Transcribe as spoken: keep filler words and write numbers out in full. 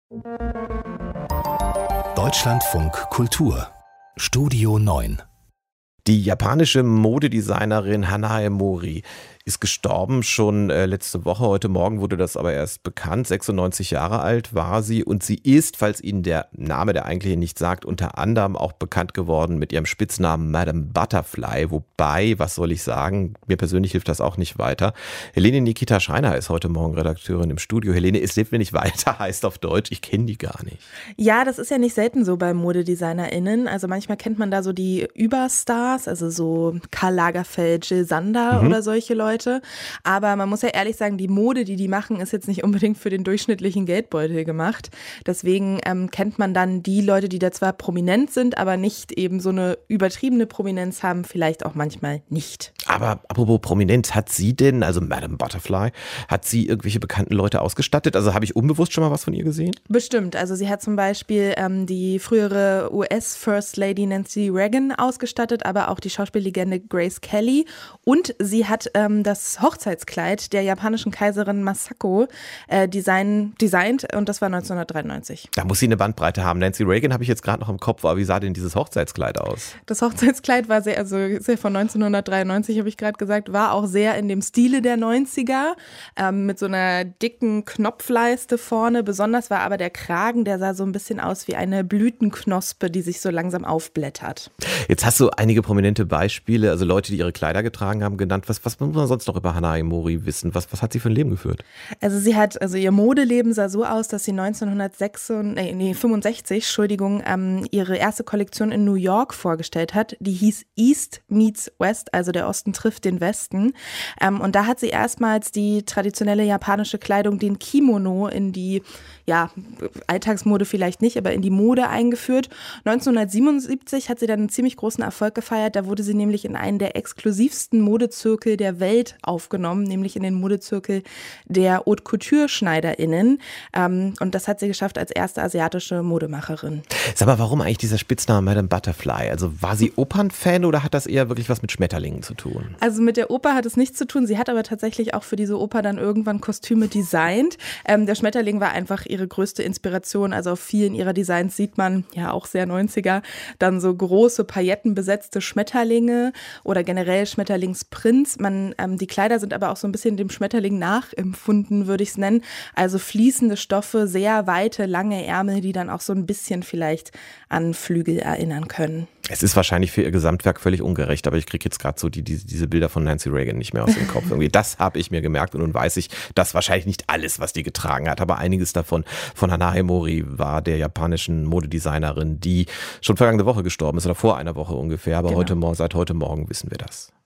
Deutschlandfunk Kultur Studio neun. Die japanische Modedesignerin Hanae Mori ist gestorben, schon äh, letzte Woche. Heute Morgen wurde das aber erst bekannt. sechsundneunzig Jahre alt war sie und sie ist, falls Ihnen der Name der eigentliche nicht sagt, unter anderem auch bekannt geworden mit ihrem Spitznamen Madame Butterfly. Wobei, was soll ich sagen, mir persönlich hilft das auch nicht weiter. Helene Nikita Schreiner ist heute Morgen Redakteurin im Studio. Helene, es hilft mir nicht weiter, heißt auf Deutsch, ich kenne die gar nicht. Ja, das ist ja nicht selten so bei ModedesignerInnen. Also manchmal kennt man da so die Überstars, also so Karl Lagerfeld, Jill Sander mhm. oder solche Leute. Aber man muss ja ehrlich sagen, die Mode, die die machen, ist jetzt nicht unbedingt für den durchschnittlichen Geldbeutel gemacht. Deswegen ähm, kennt man dann die Leute, die da zwar prominent sind, aber nicht eben so eine übertriebene Prominenz haben, vielleicht auch manchmal nicht. Aber apropos Prominenz, hat sie denn, also Madame Butterfly, hat sie irgendwelche bekannten Leute ausgestattet? Also habe ich unbewusst schon mal was von ihr gesehen? Bestimmt. Also sie hat zum Beispiel ähm, die frühere U S-First Lady Nancy Reagan ausgestattet, aber auch die Schauspiellegende Grace Kelly. Und sie hat ähm, das Hochzeitskleid der japanischen Kaiserin Masako äh, design, designt und das war neunzehnhundertdreiundneunzig. Da muss sie eine Bandbreite haben. Nancy Reagan habe ich jetzt gerade noch im Kopf, aber wie sah denn dieses Hochzeitskleid aus? Das Hochzeitskleid war sehr, also sehr von neunzehnhundertdreiundneunzig, habe ich gerade gesagt, war auch sehr in dem Stile der neunziger, ähm, mit so einer dicken Knopfleiste vorne. Besonders war aber der Kragen, der sah so ein bisschen aus wie eine Blütenknospe, die sich so langsam aufblättert. Jetzt hast du einige prominente Beispiele, also Leute, die ihre Kleider getragen haben, genannt. Was, was muss man sonst noch über Hanae Mori wissen? Was, was hat sie für ein Leben geführt? Also sie hat, also ihr Modeleben sah so aus, dass sie neunzehnhundertsechsundsechzig, nee, fünfundsechzig, Entschuldigung, ähm, ihre erste Kollektion in New York vorgestellt hat. Die hieß East Meets West, also der Osten trifft den Westen. Ähm, und da hat sie erstmals die traditionelle japanische Kleidung, den Kimono, in die, ja, Alltagsmode vielleicht nicht, aber in die Mode eingeführt. neunzehnhundertsiebenundsiebzig hat sie dann einen ziemlich großen Erfolg gefeiert. Da wurde sie nämlich in einen der exklusivsten Modezirkel der Welt aufgenommen, nämlich in den Modezirkel der Haute Couture SchneiderInnen. Ähm, und das hat sie geschafft als erste asiatische Modemacherin. Sag mal, warum eigentlich dieser Spitzname Madame Butterfly? Also war sie Opernfan oder hat das eher wirklich was mit Schmetterlingen zu tun? Also mit der Oper hat es nichts zu tun. Sie hat aber tatsächlich auch für diese Oper dann irgendwann Kostüme designt. Ähm, der Schmetterling war einfach ihre größte Inspiration. Also auf vielen ihrer Designs sieht man, ja auch sehr neunziger, dann so große paillettenbesetzte Schmetterlinge oder generell Schmetterlingsprints. Man, ähm, die Kleider sind aber auch so ein bisschen dem Schmetterling nachempfunden, würde ich es nennen. Also fließende Stoffe, sehr weite, lange Ärmel, die dann auch so ein bisschen vielleicht an Flügel erinnern können. Es ist wahrscheinlich für ihr Gesamtwerk völlig ungerecht, aber ich kriege jetzt gerade so die, die, diese Bilder von Nancy Reagan nicht mehr aus dem Kopf. Irgendwie, das habe ich mir gemerkt und nun weiß ich, dass wahrscheinlich nicht alles, was die getragen hat, aber einiges davon von Hanae Mori war, der japanischen Modedesignerin, die schon vergangene Woche gestorben ist oder vor einer Woche ungefähr, aber genau. heute, seit heute Morgen wissen wir das.